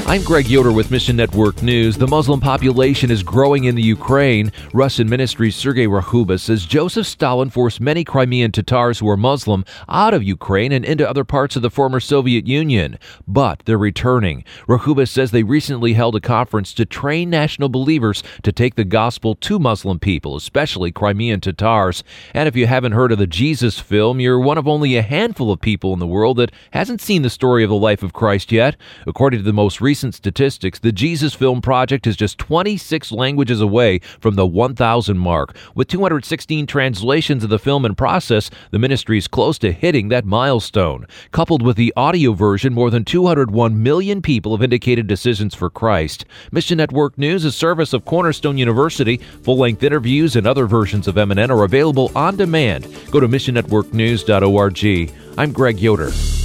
I'm Greg Yoder with Mission Network News. The Muslim population is growing in the Ukraine. Russian Ministry's Sergei Ryabkov says Joseph Stalin forced many Crimean Tatars who are Muslim out of Ukraine and into other parts of the former Soviet Union. But they're returning. Ryabkov says they recently held a conference to train national believers to take the gospel to Muslim people, especially Crimean Tatars. And if you haven't heard of the Jesus film, you're one of only a handful of people in the world that hasn't seen the story of the life of Christ yet. According to the most recent statistics, the Jesus Film Project is just 26 languages away from the 1,000 mark. With 216 translations of the film in process, the ministry is close to hitting that milestone. Coupled with the audio version, more than 201 million people have indicated decisions for Christ. Mission Network News, a service of Cornerstone University. Full-length interviews and other versions of MNN are available on demand. Go to missionnetworknews.org. I'm Greg Yoder.